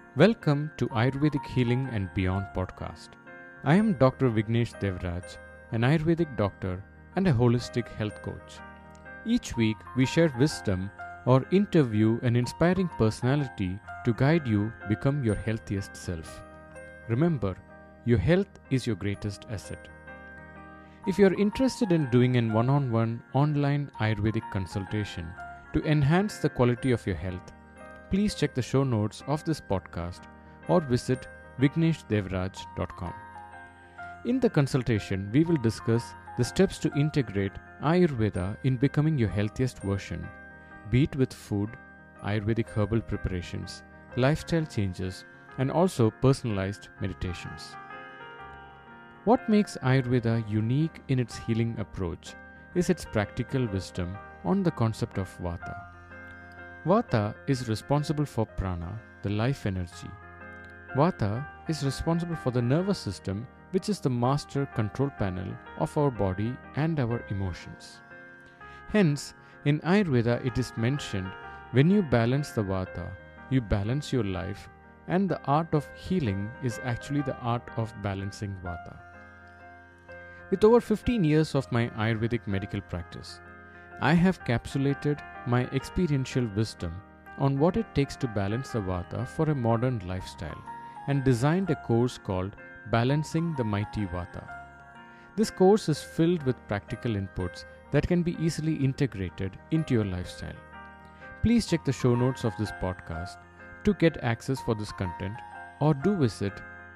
Welcome to Ayurvedic Healing and Beyond podcast. I am Dr. Vignesh Devraj, an Ayurvedic doctor and a holistic health coach. Each week, we share wisdom or interview an inspiring personality to guide you become your healthiest self. Remember, your health is your greatest asset. If you are interested in doing an one-on-one online Ayurvedic consultation to enhance the quality of your health, please check the show notes of this podcast or visit vigneshdevraj.com. In the consultation, we will discuss the steps to integrate Ayurveda in becoming your healthiest version, be it with food, Ayurvedic herbal preparations, lifestyle changes, and also personalized meditations. What makes Ayurveda unique in its healing approach is its practical wisdom on the concept of Vata. Vata is responsible for prana, the life energy. Vata is responsible for the nervous system, which is the master control panel of our body and our emotions. Hence, in Ayurveda it is mentioned, when you balance the Vata, you balance your life, and the art of healing is actually the art of balancing Vata. With over 15 years of my Ayurvedic medical practice, I have capsulated my experiential wisdom on what it takes to balance the Vata for a modern lifestyle and designed a course called Balancing the Mighty Vata. This course is filled with practical inputs that can be easily integrated into your lifestyle. Please check the show notes of this podcast to get access for this content or do visit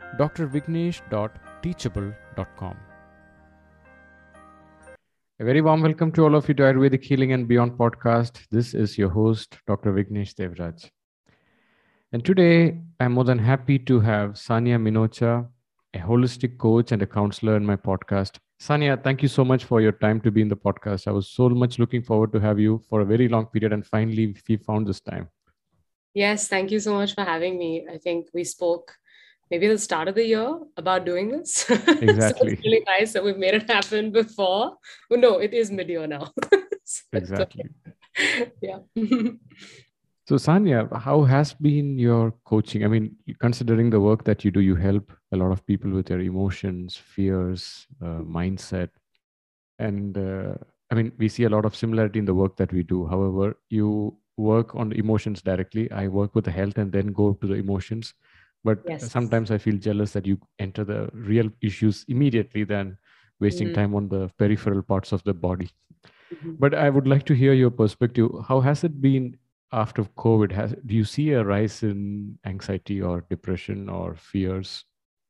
drvignesh.teachable.com. A very warm welcome to all of you to Ayurvedic Healing and Beyond podcast. This is your host, Dr. Vignesh Devraj. And today, I'm more than happy to have Sania Minocha, a holistic coach and a counselor in my podcast. Sania, thank you so much for your time to be in the podcast. I was so much looking forward to have you for a very long period, and finally, we found this time. Yes, thank you so much for having me. I think we spoke maybe at the start of the year about doing this. Exactly. So it's really nice that we've made it happen before. Oh, no, it is mid-year now. Exactly. Yeah. So Sania, how has been your coaching? I mean, considering the work that you do, you help a lot of people with their emotions, fears, mindset. And I mean, we see a lot of similarity in the work that we do. However, you work on the emotions directly. I work with the health and then go to the emotions. But Yes. sometimes I feel jealous that you enter the real issues immediately than wasting time on the peripheral parts of the body. But I would like to hear your perspective. How has it been after COVID? Do you see a rise in anxiety or depression or fears?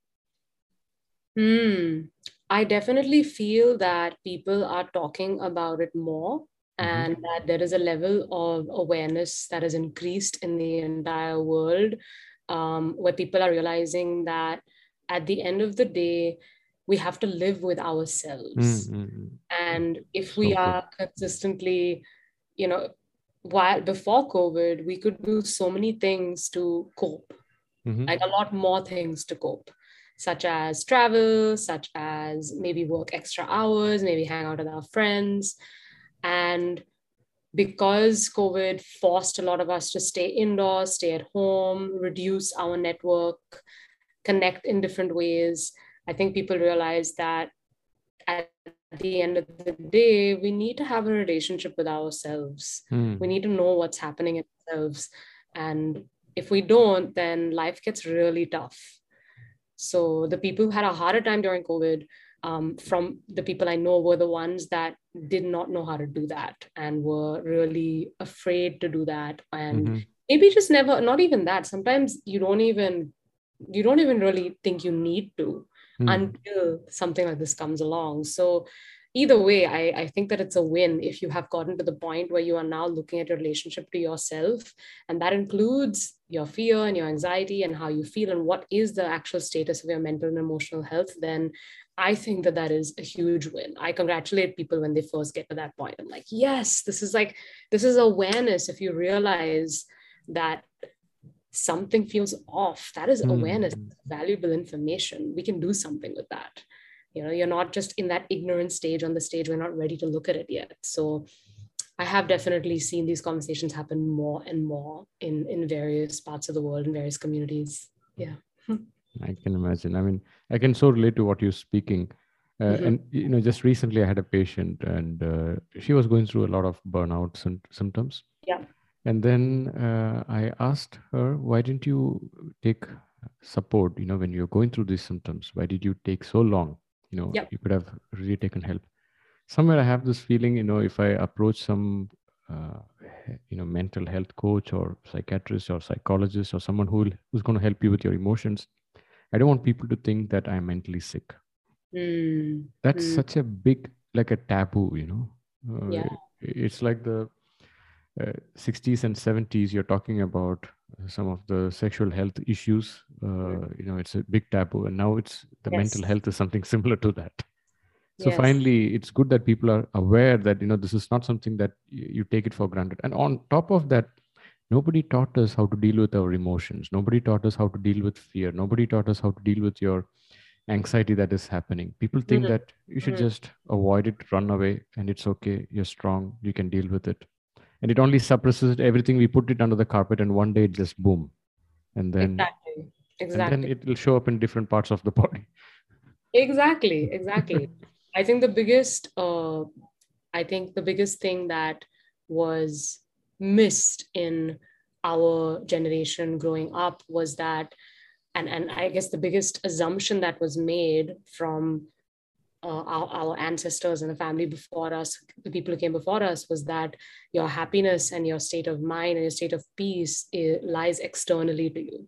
I definitely feel that people are talking about it more and that there is a level of awareness that has increased in the entire world, where people are realizing that at the end of the day, we have to live with ourselves. And if we are consistently, while before COVID, we could do so many things to cope, like a lot more things to cope, such as travel, such as maybe work extra hours, maybe hang out with our friends. And because COVID forced a lot of us to stay indoors, stay at home, reduce our network, connect in different ways, I think people realize that at the end of the day, we need to have a relationship with ourselves. We need to know what's happening in ourselves. And if we don't, then life gets really tough. So the people who had a harder time during COVID, from the people I know, were the ones that did not know how to do that and were really afraid to do that. And maybe just never, not even that. Sometimes you don't even really think you need to until something like this comes along. So either way, I think that it's a win if you have gotten to the point where you are now looking at your relationship to yourself. And that includes your fear and your anxiety and how you feel and what is the actual status of your mental and emotional health. Then I think that that is a huge win. I congratulate people when they first get to that point. I'm like, yes, this is awareness. If you realize that something feels off, that is awareness, valuable information. We can do something with that. You're not just in that ignorant stage, on the stage we're not ready to look at it yet. So I have definitely seen these conversations happen more and more in various parts of the world, in various communities. Yeah. I can imagine. I mean, I can so relate to what you're speaking. Mhm. And just recently I had a patient, and she was going through a lot of burnouts and symptoms. Yeah. And then I asked her, why didn't you take support? When you're going through these symptoms, why did you take so long? Yeah. You could have really taken help. Somewhere I have this feeling, if I approach some, uh, mental health coach or psychiatrist or psychologist or someone who's going to help you with your emotions, I don't want people to think that I'm mentally sick. Mm. That's Mm. such a big, like a taboo, Yeah. It's like the 60s and 70s, you're talking about some of the sexual health issues. Mm. It's a big taboo. And now it's the mental Yes. health is something similar to that. So Yes. finally, it's good that people are aware that, this is not something that you take it for granted. And on top of that, nobody taught us how to deal with our emotions. Nobody taught us how to deal with fear. Nobody taught us how to deal with your anxiety that is happening. People think Mm. that you should Mm. just avoid it, run away, and it's okay. You're strong. You can deal with it. And it only suppresses everything. We put it under the carpet, and one day it just boom, and then Exactly. and then Exactly. it will show up in different parts of the body. Exactly. Exactly. I think the biggest thing that was missed in our generation growing up was that, and I guess the biggest assumption that was made from our ancestors and the family before us, the people who came before us, was that your happiness and your state of mind and your state of peace lies externally to you.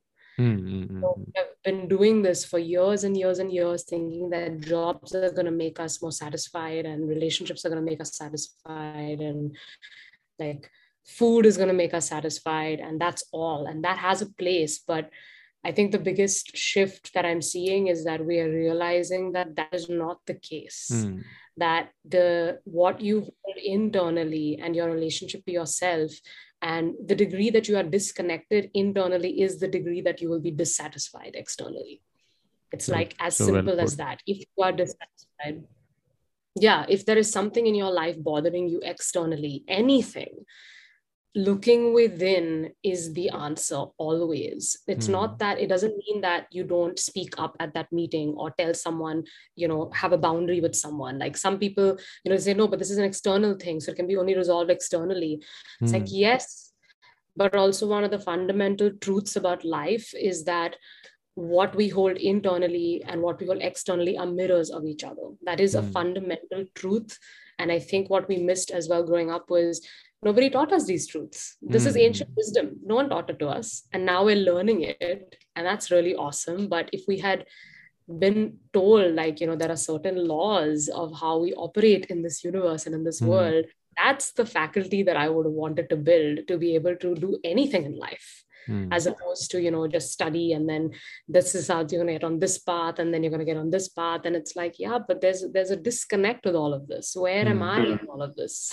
So Mm-hmm. I've been doing this for years and years and years, thinking that jobs are going to make us more satisfied and relationships are going to make us satisfied and like food is going to make us satisfied. And that's all. And that has a place. But I think the biggest shift that I'm seeing is that we are realizing that that is not the case. Mm. That the what you hold internally and your relationship to yourself and the degree that you are disconnected internally is the degree that you will be dissatisfied externally. It's So like as so well simple put. as that. If you are dissatisfied, yeah, if there is something in your life bothering you externally, anything, looking within is the answer always. It's not Mm. that, it doesn't mean that you don't speak up at that meeting or tell someone, have a boundary with someone. Like some people, say, no, but this is an external thing, so it can be only resolved externally. It's like, Mm. yes, but also one of the fundamental truths about life is that what we hold internally and what we hold externally are mirrors of each other. That is a Mm. fundamental truth. And I think what we missed as well growing up was nobody taught us these truths. This is ancient Mm. wisdom. No one taught it to us. And now we're learning it. And that's really awesome. But if we had been told, like, there are certain laws of how we operate in this universe and in this Mm. world, that's the faculty that I would have wanted to build to be able to do anything in life, Mm. as opposed to just study and then this is how you're going to get on this path and then you're going to get on this path. And it's like, yeah, but there's a disconnect with all of this. Where am I Mm. in all of this?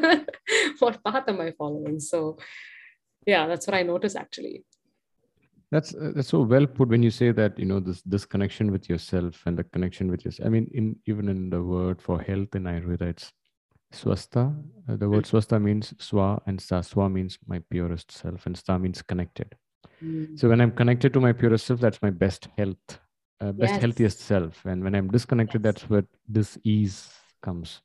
What path am I following? So yeah, that's what I notice actually. That's so well put when you say that, this connection with yourself and the connection with yourself. I mean, even in the word for health in Ayurveda, it's swastha. The word swastha means swa, and sa. Swa means my purest self, and sta means connected. Mm. So when I'm connected to my purest self, that's my best health, best Yes. healthiest self. And when I'm disconnected, Yes. that's where this ease comes.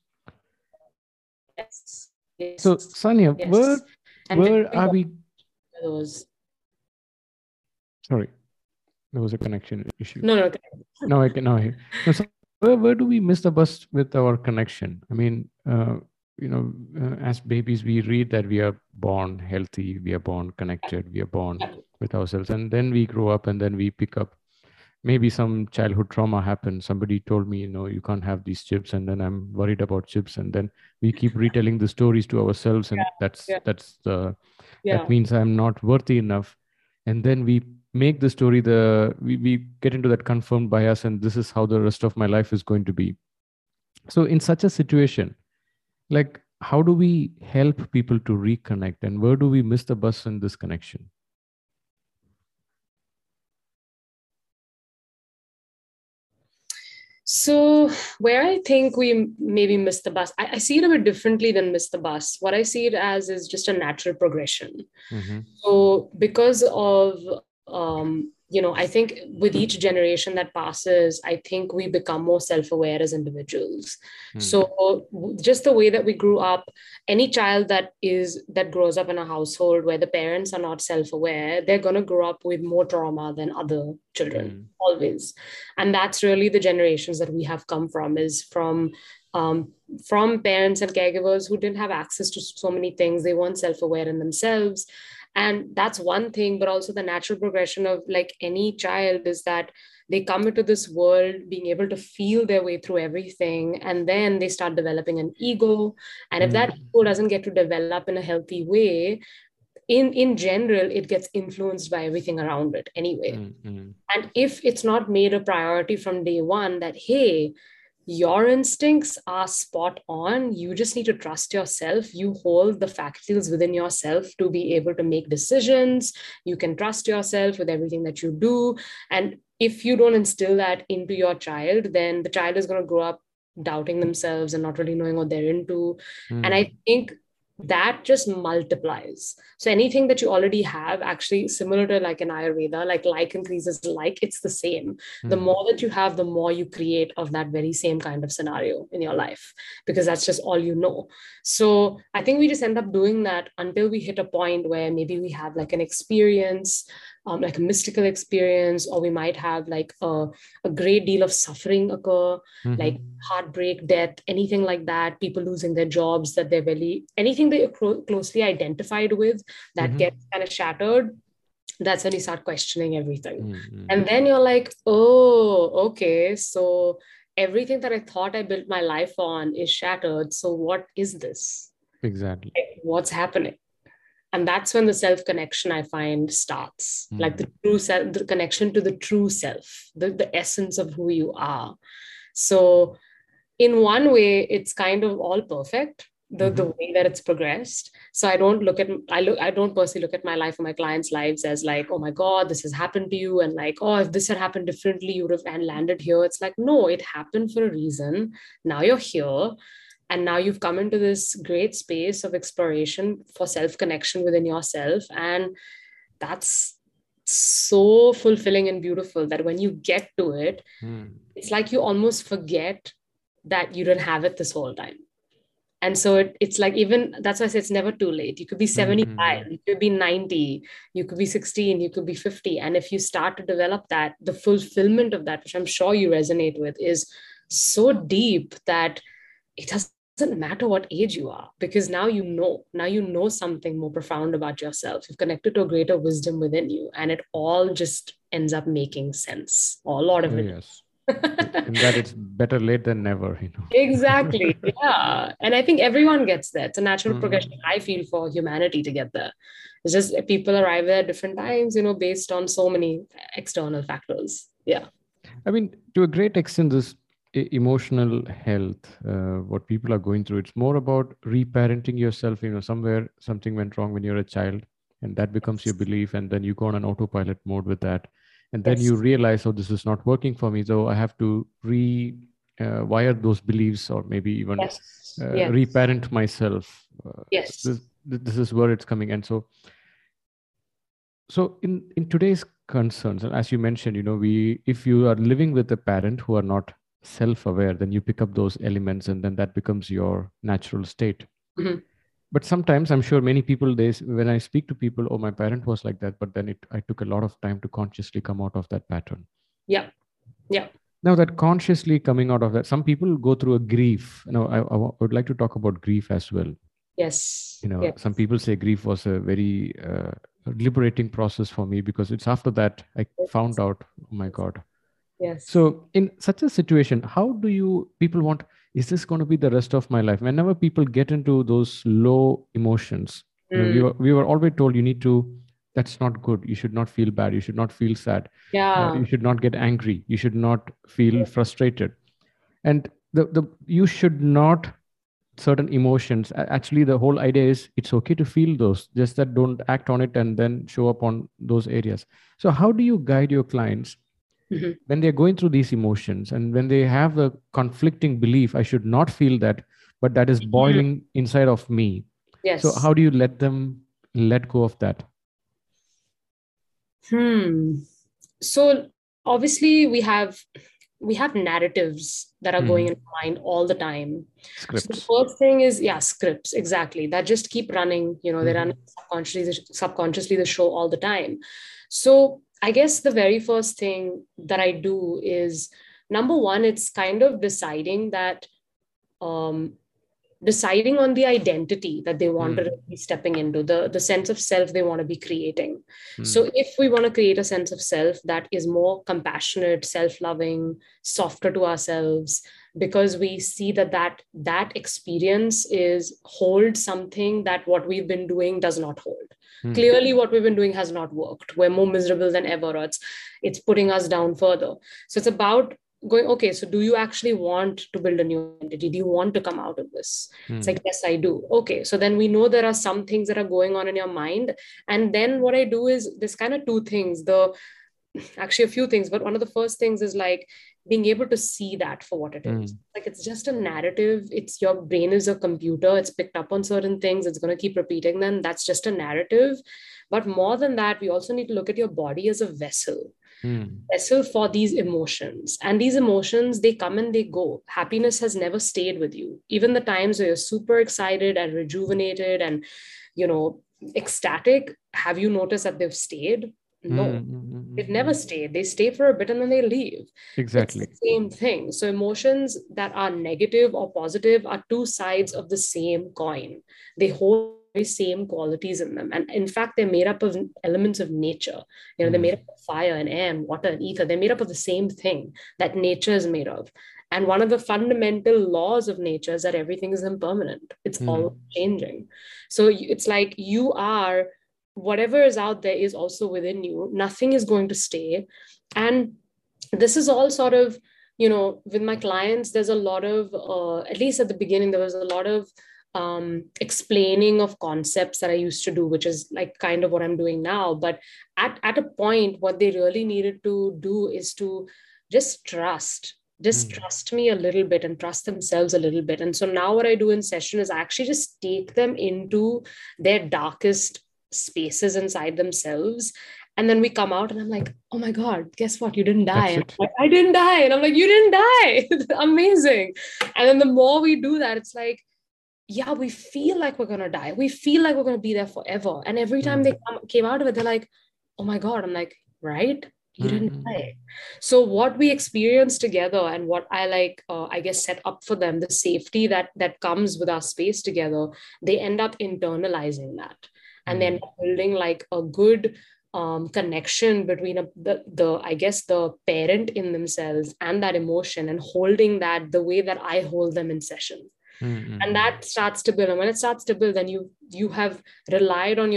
Yes. So Yes. Sanya, Yes. And where very are we? those. Sorry, there was a connection issue. No, no. Now I can now hear. No, so where do we miss the bus with our connection? I mean, as babies, we read that we are born healthy, we are born connected, we are born with ourselves, and then we grow up, and then we pick up maybe some childhood trauma happened. Somebody told me, you can't have these chips, and then I'm worried about chips, and then we keep retelling the stories to ourselves, and Yeah. that Yeah. means I'm not worthy enough. And then we make the story, we get into that confirmed bias, and this is how the rest of my life is going to be. So in such a situation, like, how do we help people to reconnect, and where do we miss the bus in this connection? So, where I think we maybe miss the bus, I see it a bit differently than miss the bus. What I see it as is just a natural progression. Mm-hmm. So, because of, I think with each generation that passes, I think we become more self aware as individuals. So, just the way that we grew up, any child that grows up in a household where the parents are not self aware, they're going to grow up with more trauma than other children, always. And that's really the generations that we have come from, is from parents and caregivers who didn't have access to so many things. They weren't self-aware in themselves, and that's one thing. But also the natural progression of like any child is that they come into this world being able to feel their way through everything, and then they start developing an ego. And if that ego doesn't get to develop in a healthy way, in general, it gets influenced by everything around it anyway. And if it's not made a priority from day one that, hey, your instincts are spot on, you just need to trust yourself, you hold the faculties within yourself to be able to make decisions, you can trust yourself with everything that you do. And if you don't instill that into your child, then the child is going to grow up doubting themselves and not really knowing what they're into. And I think that just multiplies. So anything that you already have, actually similar to like in Ayurveda, like increases like, it's the same. The more that you have, the more you create of that very same kind of scenario in your life, because that's just all you know. So I think we just end up doing that until we hit a point where maybe we have like an experience, like a mystical experience, or we might have like a great deal of suffering occur, like heartbreak, death, anything like that, people losing their jobs, that they're really, anything that you're closely identified with that gets kind of shattered. That's when you start questioning everything. And then you're like, oh, okay, so everything that I thought I built my life on is shattered. So what is this? Exactly. What's happening? And that's when the self connection, I find, starts, like the true self, the connection to the true self, the essence of who you are. So in one way, it's kind of all perfect, the way that it's progressed. So I don't personally look at my life or my clients' lives as like, oh my God, this has happened to you, and like, oh, if this had happened differently, you would have and landed here. It's like, no, it happened for a reason. Now you're here. And now you've come into this great space of exploration for self-connection within yourself. And that's so fulfilling and beautiful that when you get to it, it's like you almost forget that you didn't have it this whole time. And so it's like, even that's why I say it's never too late. You could be 75, you could be 90, you could be 16, you could be 50. And if you start to develop that, the fulfillment of that, which I'm sure you resonate with, is so deep that it doesn't matter what age you are, because now you know something more profound about yourself. You've connected to a greater wisdom within you, and it all just ends up making sense, or a lot of it. Yes. In that it's better late than never, Exactly. Yeah. And I think everyone gets there. It's a natural progression, I feel, for humanity to get there. It's just people arrive there at different times, based on so many external factors. Yeah. I mean, to a great extent, this emotional health, what people are going through, it's more about reparenting yourself. Somewhere something went wrong when you're a child, and that becomes your belief, and then you go on an autopilot mode with that. And then you realize, oh, this is not working for me. So I have to rewire those beliefs, or maybe even reparent myself. This is where it's coming. And so in today's concerns, and as you mentioned, if you are living with a parent who are not self-aware, then you pick up those elements, and then that becomes your natural state. But sometimes I'm sure many people, when I speak to people, oh, my parent was like that, but then I took a lot of time to consciously come out of that pattern. Yeah. Now that consciously coming out of that, some people go through a grief. I would like to talk about grief as well. Yes. Some people say grief was a very liberating process for me, because it's after that I found out, oh my God. Yes. So in such a situation, how do people want, is this going to be the rest of my life? Whenever people get into those low emotions, we were always told that's not good. You should not feel bad. You should not feel sad. You should not get angry. You should not feel frustrated. And you should not certain emotions. Actually, the whole idea is it's okay to feel those, just that don't act on it and then show up on those areas. So how do you guide your clients? Mhm. when they're going through these emotions and when they have a conflicting belief, I should not feel that, but that is Mhm. boiling inside of me. So Yes. how do you let them let go of that? Hmm. So obviously we have narratives that are going in Mhm. our mind all the time. So the Scripts. first thing is, yeah, scripts, exactly, that just keep running. They run Mhm. subconsciously the show all the time. So I guess the very first thing that I do is, number one, it's kind of um, deciding on the identity that they want to Mhm. be stepping into, the sense of self they want to be creating. So Mhm. if we want to create a sense of self that is more compassionate, self-loving, softer to ourselves, because we see that experience is hold something that what we've been doing does not hold. Mhm. Clearly what we've been doing has not worked, we're more miserable than ever, or it's putting us down further. So it's about going, okay, so do you actually want to build a new identity? Do you want to come out of this? It's Mhm. like, yes, I do. Okay, so then we know there are some things that are going on in your mind. And then what I do is this kind of two things, actually a few things, but one of the first things is like being able to see that for what it is. Mhm. Like, it's just a narrative. It's your brain is a computer. It's picked up on certain things. It's going to keep repeating them. That's just a narrative. But more than that, we also need to look at your body as a Mhm. vessel for these emotions. And these emotions, they come and they go. Happiness has never stayed with you. Even the times where you're super excited and rejuvenated and, you know, ecstatic, have you noticed that they've stayed? No, they've never Mhm. stayed. They stay for a bit and then they leave. It's the Exactly. same thing. So emotions that are negative or positive are two sides of the same coin. They hold very same qualities in them. And in fact, they're made up of elements of nature. They're made Mhm. up of fire and air and water and ether. They're made up of the same thing that nature is made of. And one of the fundamental laws of nature is that everything is impermanent. It's all Mhm. changing. So it's like you are, whatever is out there is also within you. Nothing is going to stay. And this is all sort of, with my clients, there's a lot of, at least at the beginning, there was a lot of explaining of concepts that I used to do, which is like kind of what I'm doing now. But at a point, what they really needed to do is to just Mhm. trust me a little bit and trust themselves a little bit. And so now what I do in session is I actually just take them into their darkest spaces inside themselves. And then we come out and I'm like, oh my God, guess what? You didn't die. That's And it. I'm like, I didn't die. And I'm like, you didn't die. Amazing. And then the more we do that, it's like, yeah, we feel like we're going to die. We feel like we're going to be there forever. And every time they Mhm. came out of it, they're like, oh my God. I'm like, right? You didn't Mhm. die. So what we experience together and what I like, I guess, set up for them, the safety that comes with our space together, they end up internalizing that. And they end Mhm. up building like a good connection between the I guess the parent in themselves and that emotion, and holding that the way that I hold them in session. And Mhm. that starts to build, and when it starts to build, then you have relied on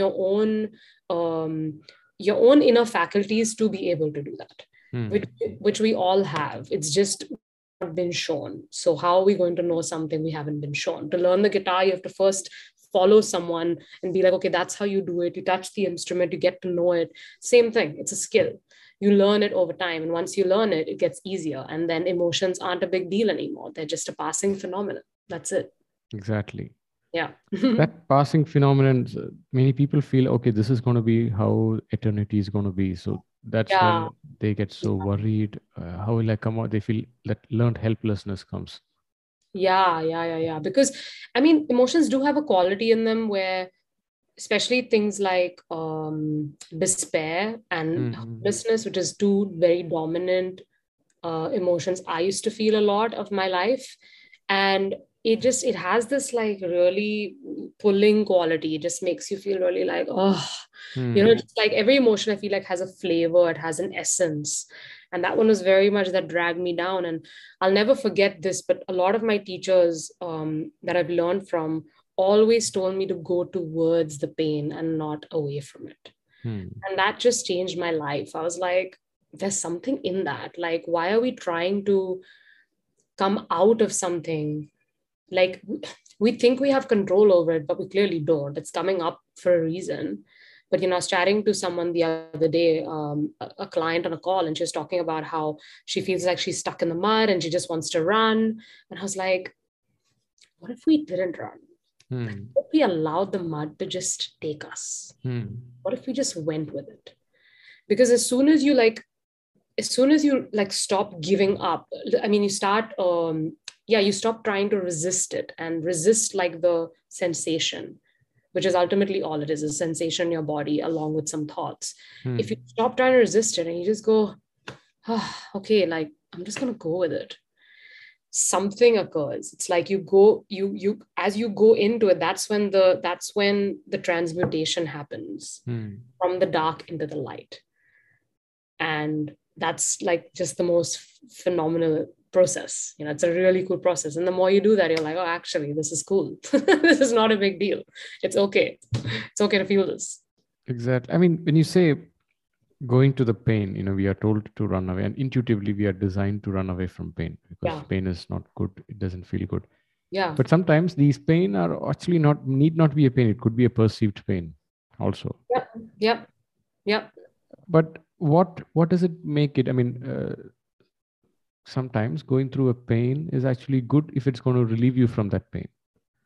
um your own inner faculties to be able to do that, which Mhm. which we all have. It's just not been shown. So how are we going to know something we haven't been shown? To learn the guitar, you have to first follow someone and be like, okay, that's how you do it. You touch the instrument, you get to know it. Same thing, it's a skill. You learn it over time, and once you learn it, it gets easier, and then emotions aren't a big deal anymore. They're just a passing phenomenon. That's it. Exactly. Yeah. That passing phenomenon, many people feel, okay, this is going to be how eternity is going to be. So that's Yeah. when they get so worried. How will I come out? They feel that learned helplessness comes. Yeah. Because I mean, emotions do have a quality in them where, especially things like despair and Mm-hmm. hopelessness, which is two very dominant emotions I used to feel a lot of my life. And it has this like really pulling quality. It just makes you feel really like, oh, Mm. just like every emotion I feel like has a flavor, it has an essence. And that one was very much that dragged me down. And I'll never forget this, but a lot of my teachers that I've learned from always told me to go towards the pain and not away from it. Mm. And that just changed my life. I was like, there's something in that. Like, why are we trying to come out of something? Like, we think we have control over it, but we clearly don't. It's coming up for a reason. But, I was chatting to someone the other day, a client on a call, and she was talking about how she feels like she's stuck in the mud and she just wants to run. And I was like, what if we didn't run? What if we allowed the mud to just take us? What if we just went with it? Because as soon as you stop giving up, I mean, you start, you stop trying to resist it and resist like the sensation, which is ultimately all it is, a sensation in your body along with some thoughts. If you stop trying to resist it and you just go, okay, like I'm just going to go with it, something occurs. It's like as you go into it, that's when the transmutation happens from the dark into the light. And that's like just the most phenomenal process. It's a really cool process. And the more you do that, you're like, oh, actually, this is cool. This is not a big deal. It's okay. It's okay to feel this. Exactly. I mean, when you say going to the pain, we are told to run away, and intuitively we are designed to run away from pain because pain is not good. It doesn't feel good. Yeah. But sometimes these pain are actually need not be a pain. It could be a perceived pain also. Yep. But what does it make it? I mean, sometimes going through a pain is actually good if it's going to relieve you from that pain.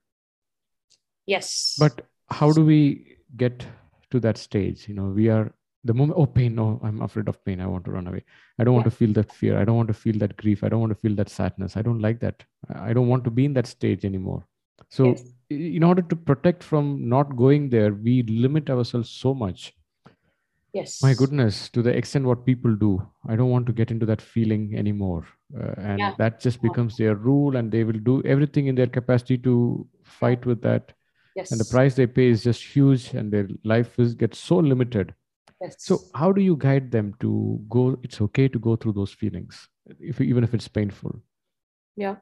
Yes. But how do we get to that stage? We are the moment, pain, no, I'm afraid of pain. I want to run away. I don't want to feel that fear. I don't want to feel that grief. I don't want to feel that sadness. I don't like that. I don't want to be in that stage anymore. So in order to protect from not going there, we limit ourselves so much. Yes. My goodness, to the extent what people do, I don't want to get into that feeling anymore. And that just becomes their rule, and they will do everything in their capacity to fight with that. Yes. And the price they pay is just huge, and their life gets so limited. Yes. So how do you guide them to go? It's okay to go through those feelings, even if it's painful. Yeah.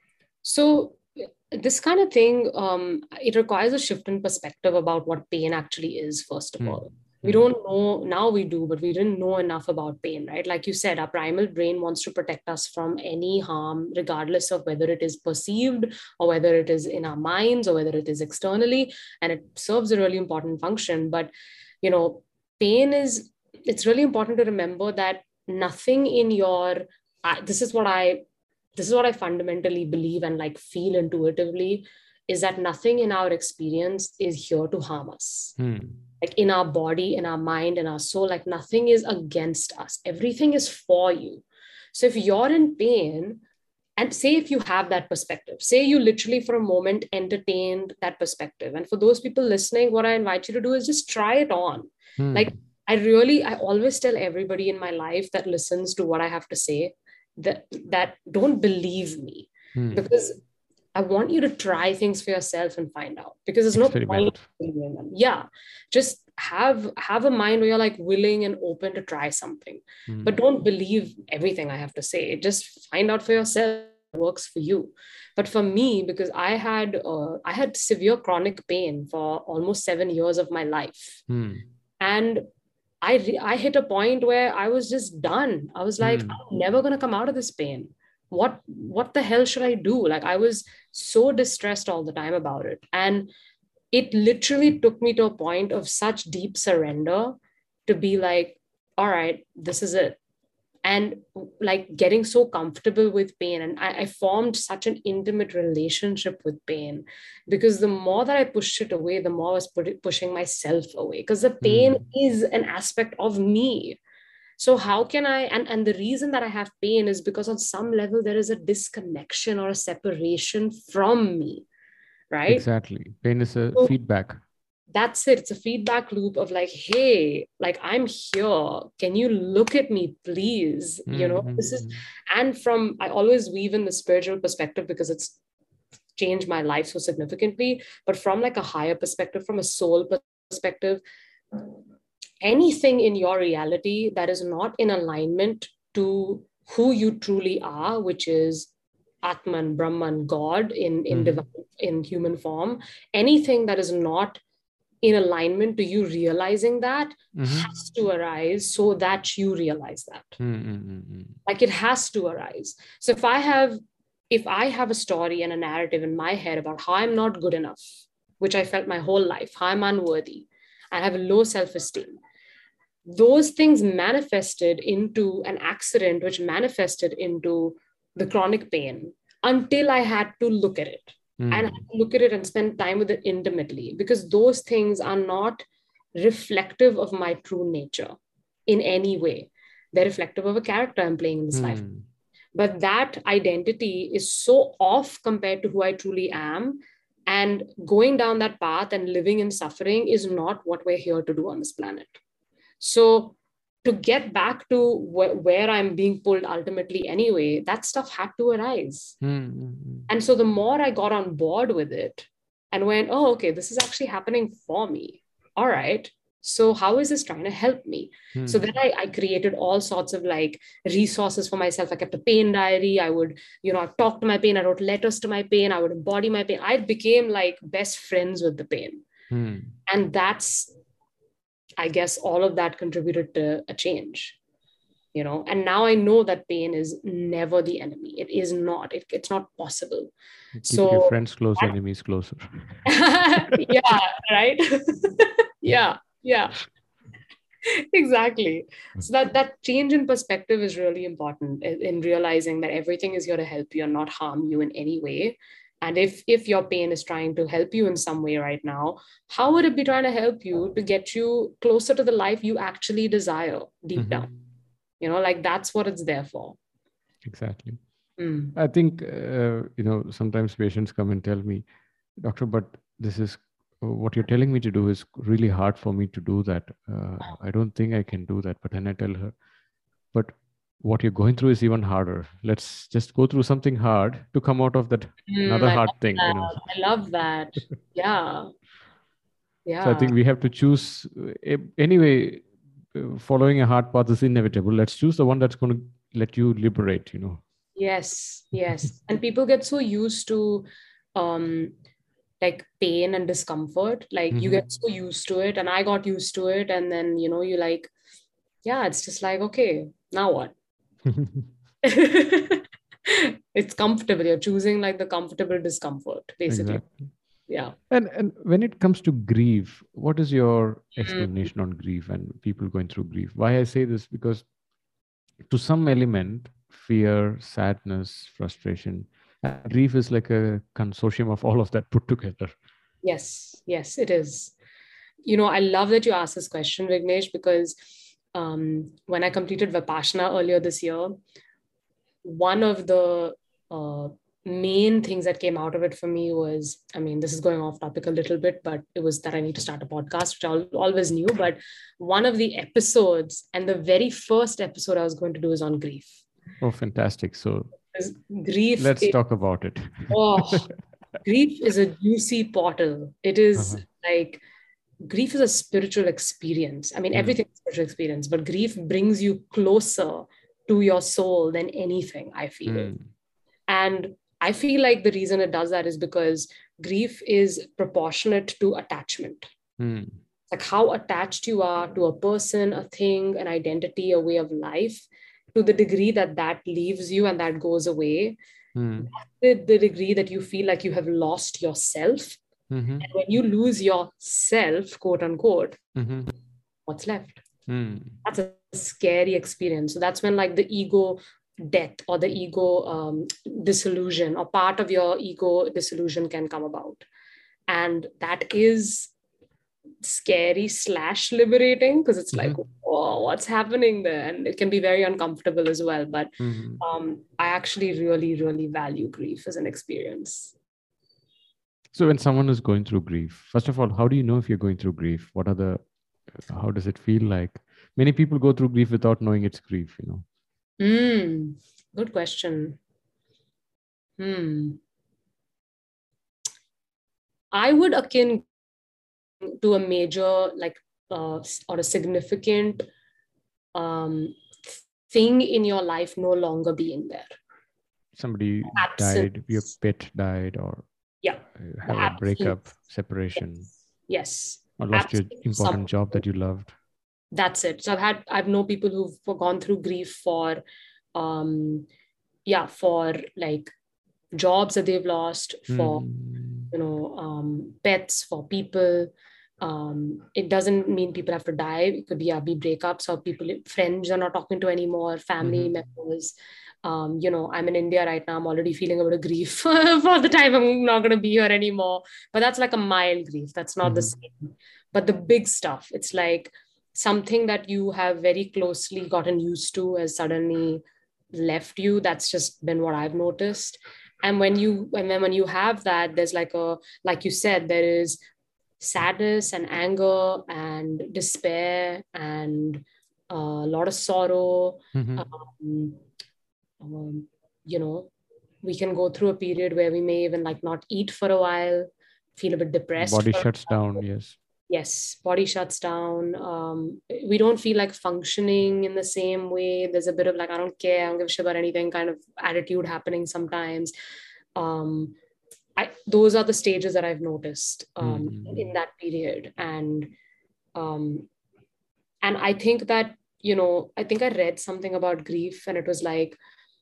So this kind of thing, it requires a shift in perspective about what pain actually is, first of all. We don't know, now we do, but we didn't know enough about pain, right? Like you said, our primal brain wants to protect us from any harm, regardless of whether it is perceived or whether it is in our minds or whether it is externally. And it serves a really important function. But, pain it's really important to remember that nothing in this is what I fundamentally believe and like feel intuitively, is that nothing in our experience is here to harm us. Like in our body, in our mind, in our soul, like nothing is against us. Everything is for you. So if you're in pain, and say if you have that perspective, say you literally for a moment entertained that perspective. And for those people listening, what I invite you to do is just try it on. Like I always tell everybody in my life that listens to what I have to say, that don't believe me, because I want you to try things for yourself and find out, because there's no point in them. Yeah. Just have a mind where you're like willing and open to try something, but don't believe everything I have to say. Just find out for yourself what works for you. But for me, because I had severe chronic pain for almost 7 years of my life. And I hit a point where I was just done. I was like, I'm never going to come out of this pain. What the hell should I do? Like, I was so distressed all the time about it. And it literally took me to a point of such deep surrender to be like, all right, this is it. And like getting so comfortable with pain. And I formed such an intimate relationship with pain, because the more that I pushed it away, the more I was pushing myself away, because the pain is an aspect of me. So how can I, and the reason that I have pain is because on some level, there is a disconnection or a separation from me, right? Exactly. Pain is a feedback. That's it. It's a feedback loop of like, hey, like I'm here. Can you look at me, please? This is, and I always weave in the spiritual perspective because it's changed my life so significantly, but from like a higher perspective, from a soul perspective, anything in your reality that is not in alignment to who you truly are, which is Atman, Brahman, God in divine, in human form, anything that is not in alignment to you realizing that has to arise so that you realize that. Like it has to arise. So if I have a story and a narrative in my head about how I'm not good enough, which I felt my whole life, how I'm unworthy, I have low self-esteem. Those things manifested into an accident, which manifested into the chronic pain until I had to look at it. And I had to look at it and spend time with it intimately, because those things are not reflective of my true nature in any way. They're reflective of a character I'm playing in this life. But that identity is so off compared to who I truly am. And going down that path and living in suffering is not what we're here to do on this planet. So to get back to where I'm being pulled ultimately anyway, that stuff had to arise. And so the more I got on board with it and went, oh, okay, this is actually happening for me. All right. So how is this trying to help me? So then I created all sorts of like resources for myself. I kept a pain diary. I would, I talked to my pain. I wrote letters to my pain. I would embody my pain. I became like best friends with the pain. And that's, I guess, all of that contributed to a change, and now I know that pain is never the enemy. It is not, it's not possible. Keep your friends close, enemies closer. Yeah, right. Yeah. Exactly. So that change in perspective is really important in realizing that everything is here to help you and not harm you in any way. And if your pain is trying to help you in some way right now, how would it be trying to help you to get you closer to the life you actually desire deep down? Like that's what it's there for. Exactly. I think, sometimes patients come and tell me, doctor, but this is what you're telling me to do is really hard for me to do that. I don't think I can do that. But then I tell her, but what you're going through is even harder. Let's just go through something hard to come out of that another hard thing. I love that. Yeah. So I think we have to choose anyway. Following a hard path is inevitable. Let's choose the one that's going to let you liberate. Yes. And people get so used to like pain and discomfort. Like you get so used to it, and I got used to it, and then you like, yeah, it's just like, okay, now what? It's comfortable. You're choosing like the comfortable discomfort, basically. Exactly. Yeah. And when it comes to grief, what is your explanation on grief and people going through grief? Why I say this, because to some element, fear, sadness, frustration, grief is like a consortium of all of that put together. Yes, it is. I love that you asked this question, Vignesh, because when I completed Vipassana earlier this year, one of the main things that came out of it for me was, I mean, this is going off topic a little bit, but it was that I need to start a podcast, which I always knew. But one of the episodes, and the very first episode I was going to do, is on grief. Oh, fantastic. So grief. Let's talk about it. Grief is a juicy portal. It is like, grief is a spiritual experience. I mean, everything is a spiritual experience, but grief brings you closer to your soul than anything, I feel. And I feel like the reason it does that is because grief is proportionate to attachment. Like how attached you are to a person, a thing, an identity, a way of life, to the degree that leaves you and that goes away, the degree that you feel like you have lost yourself. And when you lose yourself, quote unquote, what's left? That's a scary experience. So that's when like the ego death or the ego dissolution, or part of your ego dissolution, can come about. And that is scary / liberating, because it's like, oh, what's happening there? And it can be very uncomfortable as well. But I actually really, really value grief as an experience. So when someone is going through grief, first of all, how do you know if you're going through grief? How does it feel like? Many people go through grief without knowing it's grief, Good question. I would akin to a major, like, or a significant thing in your life no longer being there. Somebody died, your pet died, or have a breakup, separation. Yes. Or lost your important job that you loved. That's it. So I've known people who've gone through grief for like jobs that they've lost, for pets, for people, It doesn't mean people have to die. It could be breakups, or friends are not talking to anymore, family members. I'm in India right now. I'm already feeling a bit of grief for the time I'm not going to be here anymore. But that's like a mild grief. That's not the same. But the big stuff, it's like something that you have very closely gotten used to has suddenly left you. That's just been what I've noticed. And when you have that, there's like you said, there is sadness and anger and despair and a lot of sorrow. Um, um, you know, we can go through a period where we may even like not eat for a while, feel a bit depressed. Body shuts down, yes. Yes, body shuts down. We don't feel like functioning in the same way. There's a bit of like, I don't care, I don't give a shit about anything kind of attitude happening sometimes. Those are the stages that I've noticed in that period. Um, and I think that, I think I read something about grief, and it was like,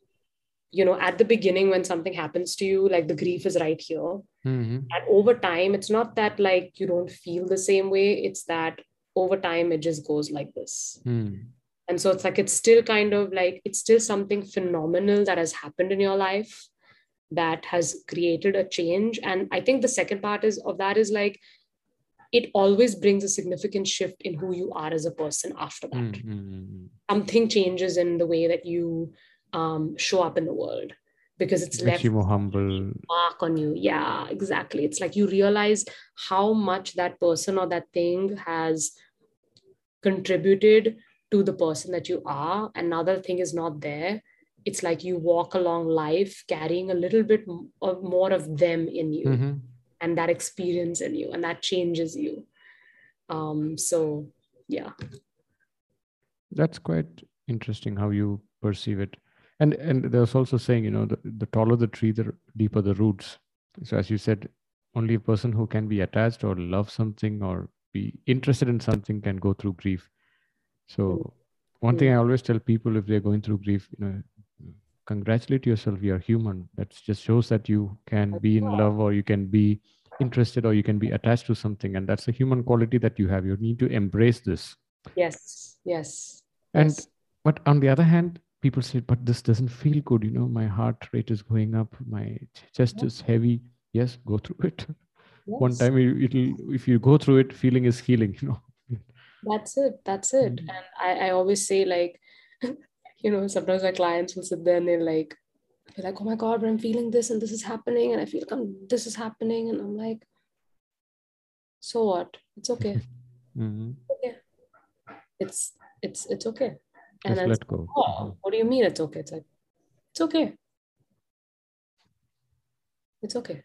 at the beginning when something happens to you, like the grief is right here. And over time, it's not that like you don't feel the same way. It's that over time, it just goes like this. And so it's like, it's still kind of like, it's still something phenomenal that has happened in your life that has created a change. And I think the second part of that is like, it always brings a significant shift in who you are as a person after that. Something changes in the way that you show up in the world, because it's left you more humble mark on you. Yeah, exactly. It's like you realize how much that person or that thing has contributed to the person that you are, and now that thing is not there, it's like you walk along life carrying a little bit of more of them in you, and that experience in you, and that changes you. So yeah, that's quite interesting how you perceive it. And there's also saying, the taller the tree, the deeper the roots. So as you said, only a person who can be attached or love something or be interested in something can go through grief. So one thing I always tell people, if they're going through grief, congratulate yourself, you're human. That just shows that you can be in love, or you can be interested, or you can be attached to something. And that's a human quality that you have. You need to embrace this. Yes. But on the other hand, people say, but this doesn't feel good. My heart rate is going up. My chest is heavy. Yes, go through it. Yes. One time, if you go through it, feeling is healing. That's it. And I always say, like, sometimes my clients will sit there and they're like, oh my God, but I'm feeling this and this is happening, and I feel this is happening, and I'm like, so what? It's okay. Okay. It's okay. And just let go. What do you mean it's okay? It's like, it's okay. It's okay.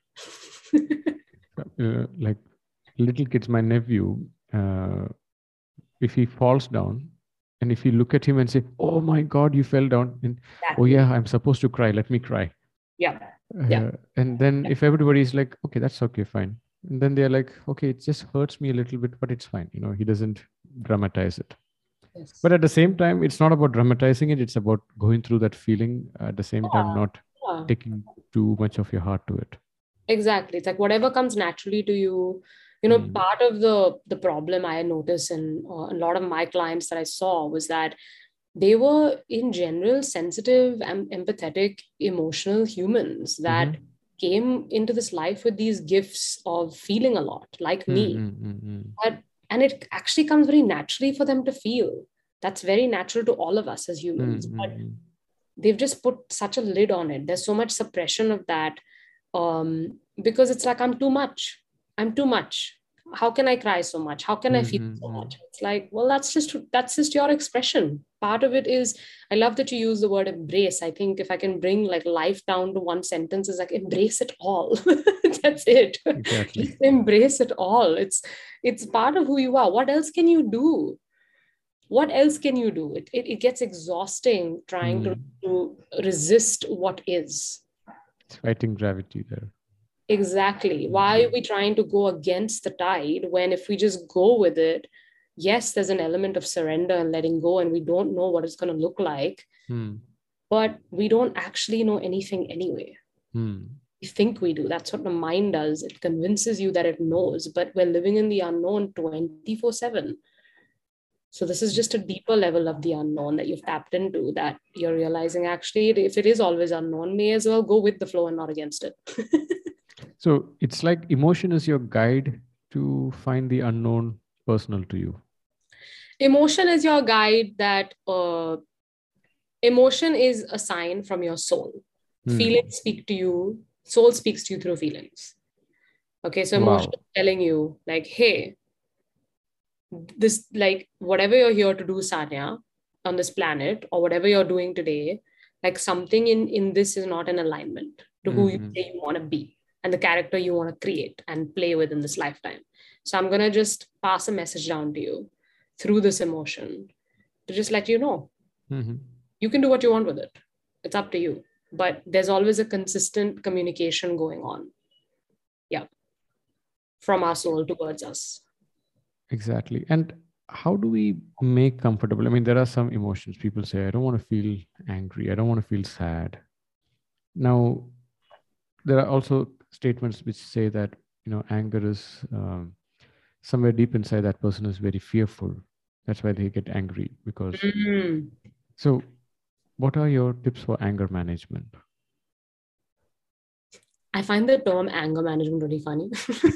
Like little kids, my nephew, if he falls down, and if you look at him and say, oh my God, you fell down. And, oh yeah, I'm supposed to cry. Let me cry. Yeah. And then if everybody is like, okay, that's okay, fine. And then they're like, okay, it just hurts me a little bit, but it's fine. He doesn't dramatize it. Yes. But at the same time, it's not about dramatizing it. It's about going through that feeling at the same time, not taking too much of your heart to it. Exactly. It's like whatever comes naturally to you. Part of the problem I noticed in a lot of my clients that I saw was that they were in general sensitive and empathetic, emotional humans that came into this life with these gifts of feeling a lot, like me. And it actually comes very naturally for them to feel. That's very natural to all of us as humans. But they've just put such a lid on it. There's so much suppression of that, because it's like, I'm too much. How can I cry so much? How can I feel so much? It's like, well, that's just your expression. Part of it is, I love that you use the word embrace. I think if I can bring like life down to one sentence, is like, embrace it all. That's it. Exactly. Just embrace it all. It's part of who you are. What else can you do? It gets exhausting trying to resist what is. It's fighting gravity there. Exactly. Why are we trying to go against the tide when if we just go with it, yes, there's an element of surrender and letting go, and we don't know what it's going to look like, but we don't actually know anything anyway. think we do. That's what the mind does. It convinces you that it knows, but we're living in the unknown 24/7. So this is just a deeper level of the unknown that you've tapped into, that you're realizing actually, if it is always unknown, may as well go with the flow and not against it. So it's like emotion is your guide to find the unknown personal to you. Emotion is your guide. That emotion is a sign from your soul. Feelings speak to you. Soul speaks to you through feelings. Okay, so emotion is telling you like, hey, this, like, whatever you're here to do, Sanya, on this planet, or whatever you're doing today, like something in this is not in alignment to who you say you want to be and the character you want to create and play with in this lifetime. So I'm going to just pass a message down to you through this emotion to just let you know. You can do what you want with it. It's up to you. But there's always a consistent communication going on. Yeah. From our soul towards us. Exactly. And how do we make comfortable? I mean, there are some emotions. People say, I don't want to feel angry. I don't want to feel sad. Now, there are also statements which say that, anger is somewhere deep inside that person is very fearful. That's why they get angry because. So what are your tips for anger management? I find the term anger management really funny.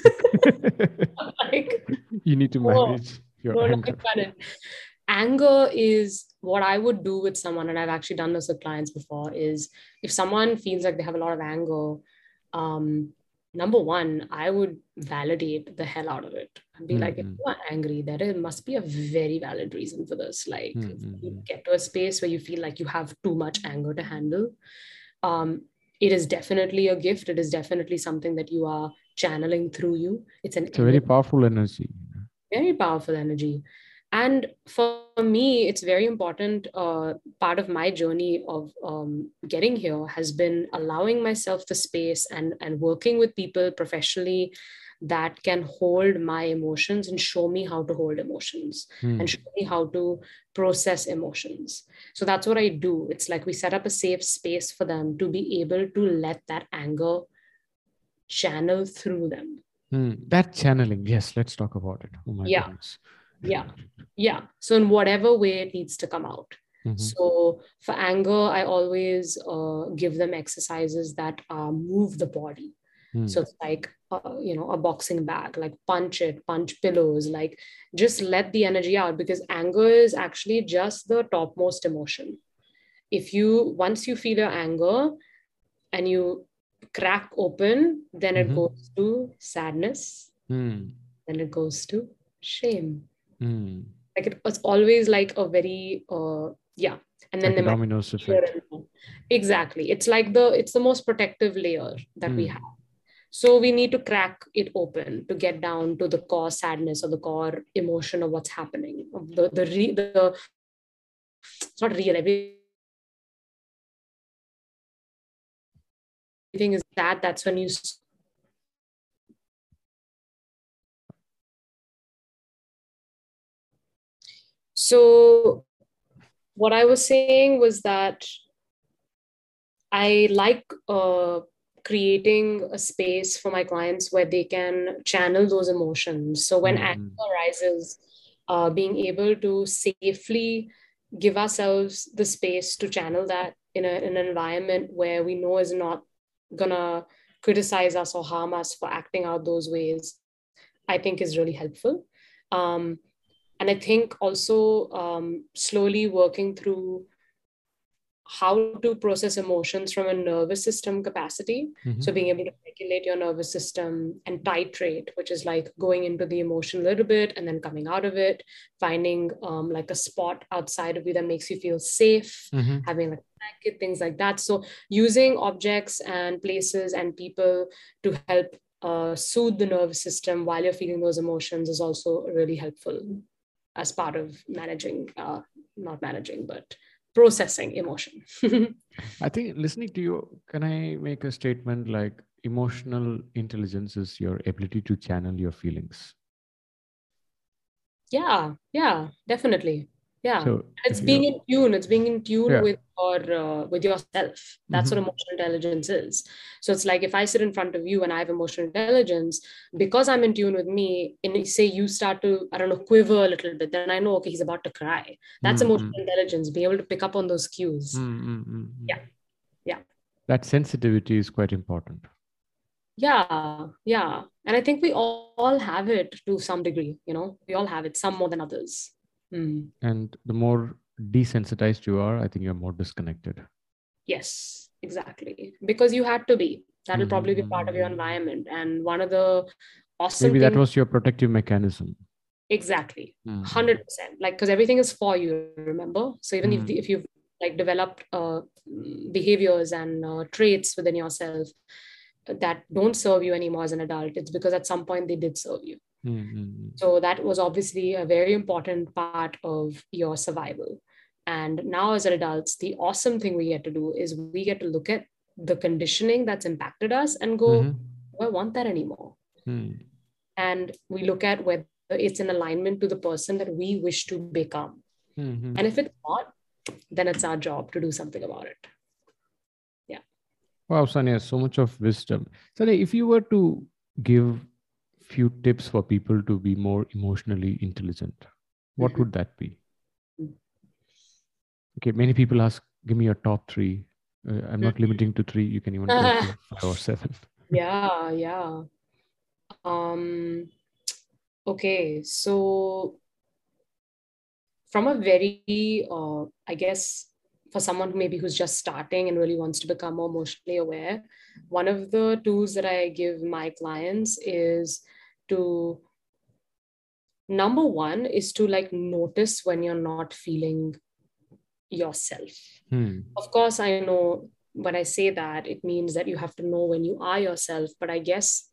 Like, you need to manage your anger. Anger is what I would do with someone, and I've actually done this with clients before, is if someone feels like they have a lot of anger, number one, I would validate the hell out of it and be like, if you are angry, there must be a very valid reason for this. Like, you get to a space where you feel like you have too much anger to handle. It is definitely a gift. It is definitely something that you are channeling through you. It's a very powerful energy. Very powerful energy. And for me, it's very important. Part of my journey of getting here has been allowing myself the space and working with people professionally that can hold my emotions and show me how to hold emotions and show me how to process emotions. So that's what I do. It's like we set up a safe space for them to be able to let that anger channel through them. That channeling, yes, let's talk about it. Oh my goodness. Yeah. So in whatever way it needs to come out. So for anger, I always give them exercises that move the body. So it's like, a boxing bag, like punch pillows, like just let the energy out, because anger is actually just the topmost emotion. Once you feel your anger and you crack open, then it goes to sadness, then it goes to shame. Like it's always like a very and then like a dominoes effect. Exactly. It's the most protective layer that we have. So we need to crack it open to get down to the core sadness or the core emotion of what's happening. It's not real. Everything is that. That's when you. So what I was saying was that I like creating a space for my clients where they can channel those emotions. So when anger arises, being able to safely give ourselves the space to channel that in an environment where we know is not gonna criticize us or harm us for acting out those ways, I think is really helpful. And I think also slowly working through how to process emotions from a nervous system capacity. So being able to regulate your nervous system and titrate, which is like going into the emotion a little bit and then coming out of it, finding like a spot outside of you that makes you feel safe, having like a blanket, things like that. So using objects and places and people to help soothe the nervous system while you're feeling those emotions is also really helpful as part of not managing, but processing emotion. I think listening to you, can I make a statement like emotional intelligence is your ability to channel your feelings? Yeah, definitely. Yeah. So It's if being you, in tune. It's being in tune yeah. with yourself. That's what Mm-hmm. emotional intelligence is. So it's like if I sit in front of you and I have emotional intelligence, because I'm in tune with me, and say you start to, I don't know, quiver a little bit, then I know, okay, he's about to cry. That's Mm-hmm. emotional intelligence, being able to pick up on those cues. Mm-hmm. Yeah. Yeah. That sensitivity is quite important. Yeah. Yeah. And I think we all have it to some degree, we all have it, some more than others. Hmm. And the more desensitized you are, I think you're more disconnected. Yes, exactly. Because you had to be. That'll probably be part of Mm-hmm. your environment. And one of the awesome Maybe that things, was your protective mechanism. exactly, Mm-hmm. 100%. Like, because everything is for you, remember? So even if you've like developed behaviors and traits within yourself that don't serve you anymore as an adult, it's because at some point they did serve you. Mm-hmm. So that was obviously a very important part of your survival. And now, as adults, the awesome thing we get to do is we get to look at the conditioning that's impacted us and go, Mm-hmm. do I want that anymore? Mm-hmm. And we look at whether it's in alignment to the person that we wish to become. Mm-hmm. And if it's not, then it's our job to do something about it. Yeah. Wow, Sanya, so much of wisdom. Sanya, if you were to give few tips for people to be more emotionally intelligent, what would that be? Okay, many people ask, give me your top three. I'm not limiting to three. You can even go to 5 or 7. Yeah, yeah. Um, okay, so from a very I guess for someone maybe who's just starting and really wants to become more emotionally aware, one of the tools that I give my clients is to, number one is to like notice when you're not feeling yourself. Hmm. Of course, I know when I say that, it means that you have to know when you are yourself. But I guess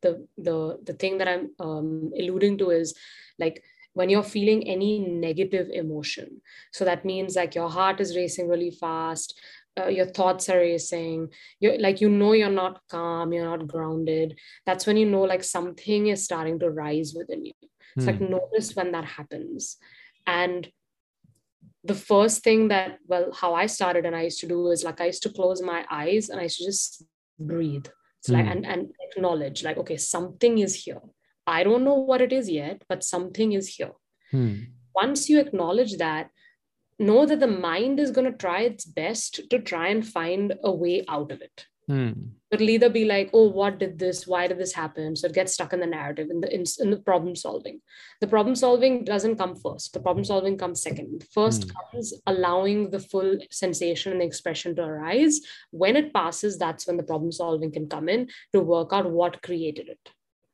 the thing that I'm alluding to is like when you're feeling any negative emotion. So that means like your heart is racing really fast, your thoughts are racing. You're like you're not calm, you're not grounded. That's when you know like something is starting to rise within you. It's like Hmm. notice when that happens. And the first thing that, well, how I started and I used to do is like I used to close my eyes and I used to just breathe. It's like Hmm. and acknowledge like, okay, something is here. I don't know what it is yet, but something is here. Hmm. Once you acknowledge that, know that the mind is going to try its best to try and find a way out of it. Hmm. It'll either be like, oh, what did this, why did this happen? So it gets stuck in the narrative, in the problem solving. The problem solving doesn't come first, the problem solving comes second. First Hmm. comes allowing the full sensation and the expression to arise. When it passes, that's when the problem solving can come in to work out what created it.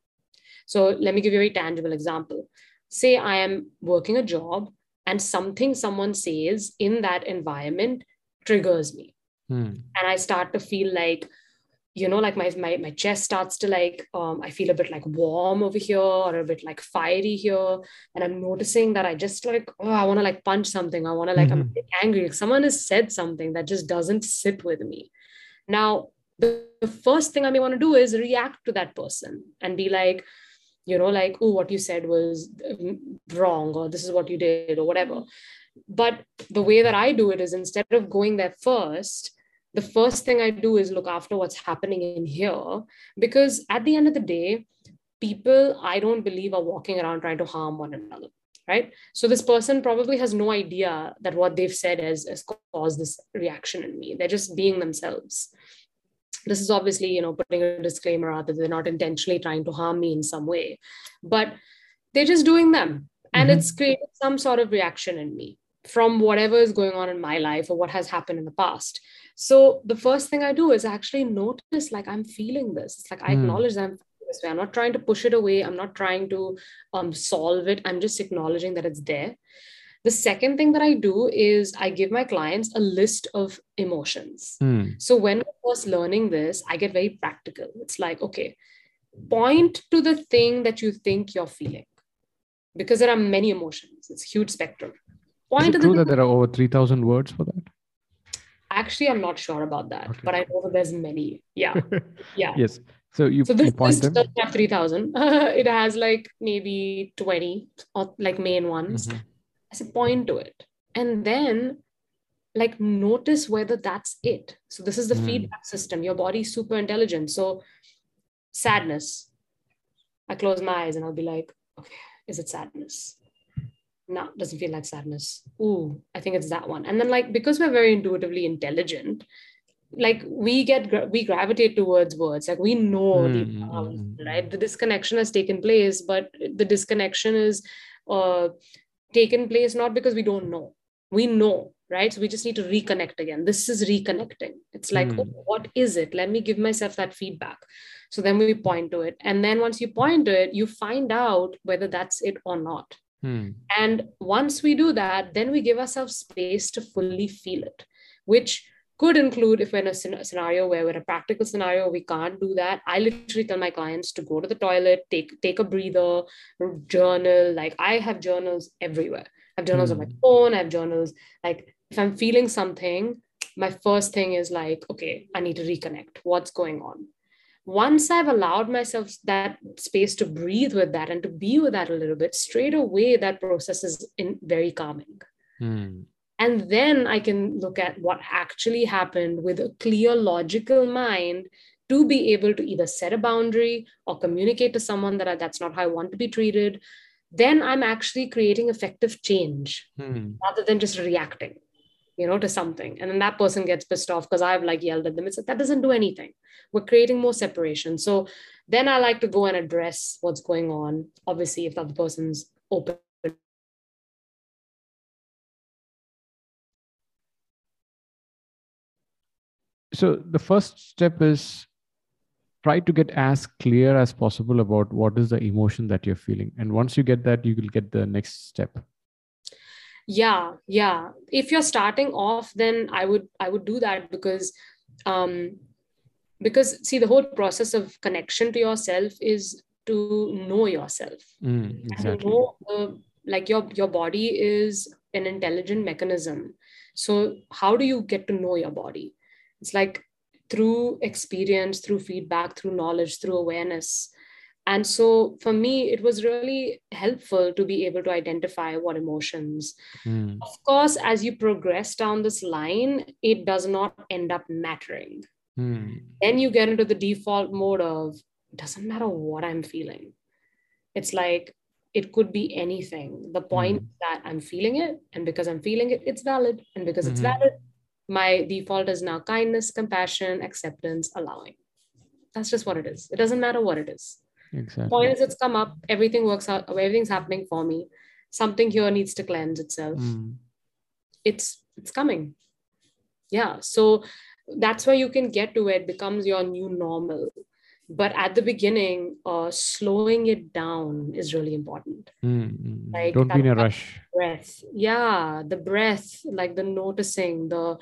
So let me give you a very tangible example. Say I am working a job and something someone says in that environment triggers me, Hmm. and I start to feel like, like my chest starts to like, I feel a bit like warm over here or a bit like fiery here. And I'm noticing that I just like, oh, I want to like punch something. I want to like, I'm Hmm. angry. Like someone has said something that just doesn't sit with me. Now, the first thing I may want to do is react to that person and be like, like, oh, what you said was wrong, or this is what you did, or whatever. But the way that I do it is instead of going there first, the first thing I do is look after what's happening in here. Because at the end of the day, people, I don't believe, are walking around trying to harm one another. Right. So this person probably has no idea that what they've said has caused this reaction in me. They're just being themselves. This is obviously, putting a disclaimer out that they're not intentionally trying to harm me in some way, but they're just doing them. And it's Hmm. created some sort of reaction in me from whatever is going on in my life or what has happened in the past. So the first thing I do is actually notice, like, I'm feeling this. It's like I Hmm. acknowledge that I'm feeling this way. I'm not trying to push it away. I'm not trying to solve it. I'm just acknowledging that it's there. The second thing that I do is I give my clients a list of emotions. Hmm. So when we're first learning this, I get very practical. It's like, okay, point to the thing that you think you're feeling, because there are many emotions. It's a huge spectrum. Is Point it to the true thing. that there are over 3,000 words for that? Actually, I'm not sure about that, Okay. but I know that there's many. Yeah. Yeah. Yes. So So you this point list them. doesn't have 3,000. It has like maybe 20 or like main ones. Hmm. I say, point to it. And then like notice whether that's it. So this is the feedback system. Your body's super intelligent. So sadness. I close my eyes and I'll be like, okay, is it sadness? No, doesn't feel like sadness. Ooh, I think it's that one. And then like, because we're very intuitively intelligent, like we gravitate towards words. Like we know the right. The disconnection has taken place, but the disconnection is taken place not because we don't know. We know, right? So we just need to reconnect again. This is reconnecting. It's like, oh, what is it? Let me give myself that feedback. So then we point to it. And then once you point to it, you find out whether that's it or not. And once we do that, then we give ourselves space to fully feel it, which could include if we're in a scenario where we're a practical scenario, we can't do that. I literally tell my clients to go to the toilet, take a breather, journal. Like I have journals everywhere. I have journals on my phone. I have journals. Like if I'm feeling something, my first thing is like, okay, I need to reconnect. What's going on? Once I've allowed myself that space to breathe with that and to be with that a little bit, straight away that process is very calming. And then I can look at what actually happened with a clear, logical mind to be able to either set a boundary or communicate to someone that that's not how I want to be treated. Then I'm actually creating effective change rather than just reacting, to something. And then that person gets pissed off because I've like yelled at them. It's like, that doesn't do anything. We're creating more separation. So then I like to go and address what's going on. Obviously, if the other person's open. So the first step is try to get as clear as possible about what is the emotion that you're feeling. And once you get that, you will get the next step. Yeah. If you're starting off, then I would do that because see, the whole process of connection to yourself is to know yourself. Exactly. And like your body is an intelligent mechanism. So how do you get to know your body? It's like through experience, through feedback, through knowledge, through awareness. And so for me, it was really helpful to be able to identify what emotions. Of course, as you progress down this line, it does not end up mattering. Then you get into the default mode of, it doesn't matter what I'm feeling. It's like, it could be anything. The point is that I'm feeling it. And because I'm feeling it, it's valid. And because it's valid, my default is now kindness, compassion, acceptance, allowing. That's just what it is. It doesn't matter what it is. Exactly. Point is, it's come up. Everything works out. Everything's happening for me. Something here needs to cleanse itself. It's coming. Yeah. So that's where you can get to it. Becomes your new normal. But at the beginning, slowing it down is really important. Like, don't be in a rush. Breath. Yeah. The breath, like the noticing, the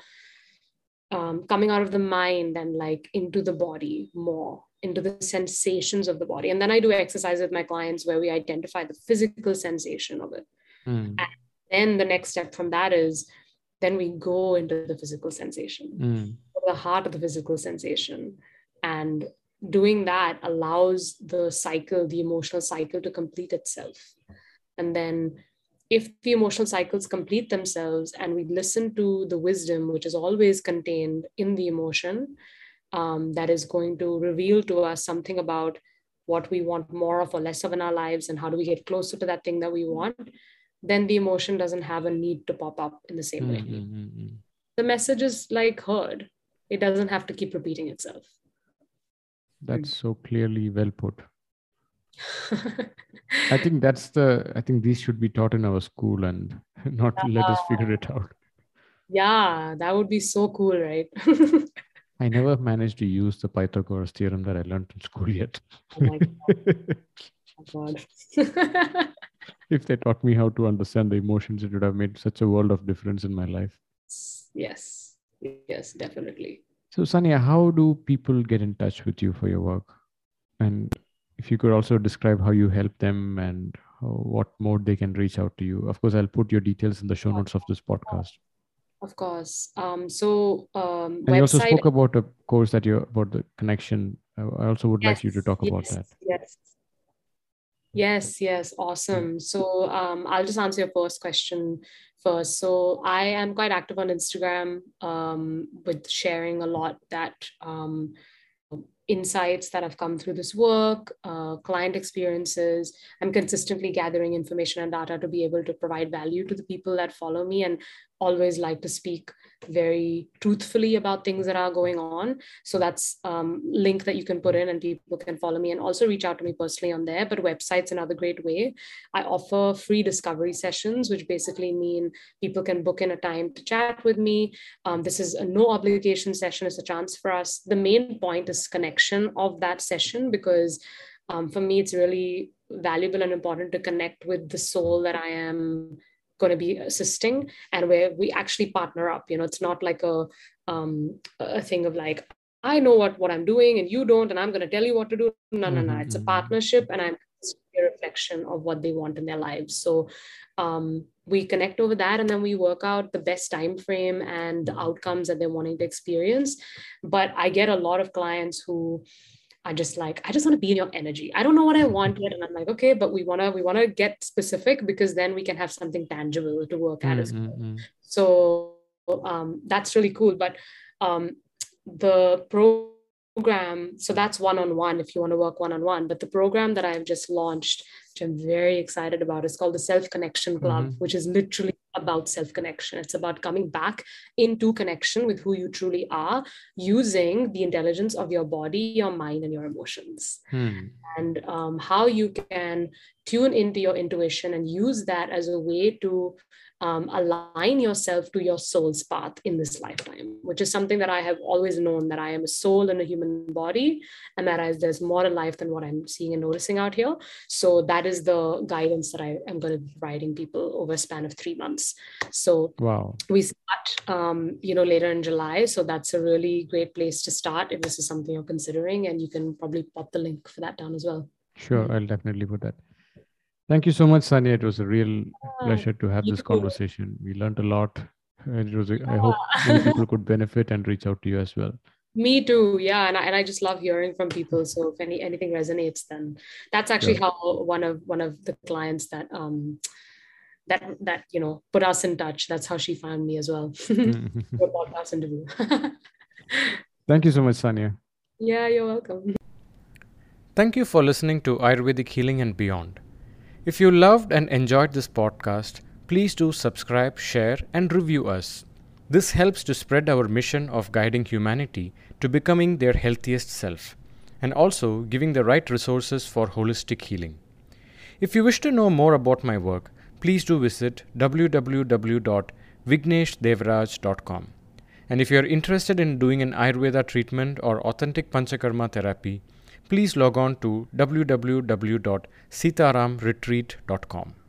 coming out of the mind and like into the body more, into the sensations of the body. And then I do exercise with my clients where we identify the physical sensation of it. And then the next step from that is then we go into the physical sensation, the heart of the physical sensation. And doing that allows the cycle, the emotional cycle, to complete itself. And then if the emotional cycles complete themselves and we listen to the wisdom, which is always contained in the emotion, that is going to reveal to us something about what we want more of or less of in our lives and how do we get closer to that thing that we want, then the emotion doesn't have a need to pop up in the same way. The message is like heard. It doesn't have to keep repeating itself. That's so clearly well put. I think these should be taught in our school and not let us figure it out. Yeah, that would be so cool, right? I never managed to use the Pythagoras theorem that I learned in school yet. Oh my God. If they taught me how to understand the emotions, it would have made such a world of difference in my life. Yes, definitely. So Sania, how do people get in touch with you for your work? And if you could also describe how you help them and what mode they can reach out to you. Of course, I'll put your details in the show notes of this podcast. Of course. And you also spoke about a course about the connection. I also would like you to talk about that. Yes. Yes, yes, awesome. So I'll just answer your first question first. So I am quite active on Instagram with sharing a lot that insights that have come through this work, client experiences. I'm consistently gathering information and data to be able to provide value to the people that follow me, and always like to speak very truthfully about things that are going on. So that's link that you can put in and people can follow me and also reach out to me personally on there. But website's another great way. I offer free discovery sessions, which basically mean people can book in a time to chat with me. This is a no obligation session. It's a chance for us. The main point is connection of that session, because for me, it's really valuable and important to connect with the soul that I am going to be assisting, and where we actually partner up. It's not like a thing of like, I know what I'm doing and you don't, and I'm going to tell you what to do. No. It's a partnership, and I'm a reflection of what they want in their lives. So we connect over that, and then we work out the best time frame and the outcomes that they're wanting to experience. But I get a lot of clients who are just like, I just want to be in your energy. I don't know what I want yet. And I'm like, okay, but we wanna get specific, because then we can have something tangible to work at as well. So that's really cool. But the program, so that's one-on-one if you want to work one-on-one. But the program that I've just launched, which I'm very excited about, is called the Self Connection Club, which is literally about self-connection. It's about coming back into connection with who you truly are, using the intelligence of your body, your mind, and your emotions. And how you can tune into your intuition and use that as a way to align yourself to your soul's path in this lifetime, which is something that I have always known, that I am a soul in a human body, and that there's more to life than what I'm seeing and noticing out here. So that is the guidance that I am going to be providing people over a span of 3 months. So wow, we start, later in July. So that's a really great place to start if this is something you're considering, and you can probably pop the link for that down as well. Sure, I'll definitely put that. Thank you so much, Sania. It was a real pleasure to have this conversation. We learned a lot. I hope many people could benefit and reach out to you as well. Me too. Yeah. And I just love hearing from people. So if anything resonates, then that's actually how one of the clients that put us in touch, that's how she found me as well. For podcast interview. Thank you so much, Sania. Yeah, you're welcome. Thank you for listening to Ayurvedic Healing and Beyond. If you loved and enjoyed this podcast, please do subscribe, share, and review us. This helps to spread our mission of guiding humanity to becoming their healthiest self, and also giving the right resources for holistic healing. If you wish to know more about my work, please do visit www.vigneshdevraj.com. And if you are interested in doing an Ayurveda treatment or authentic Panchakarma therapy, please log on to www.sitaramretreat.com.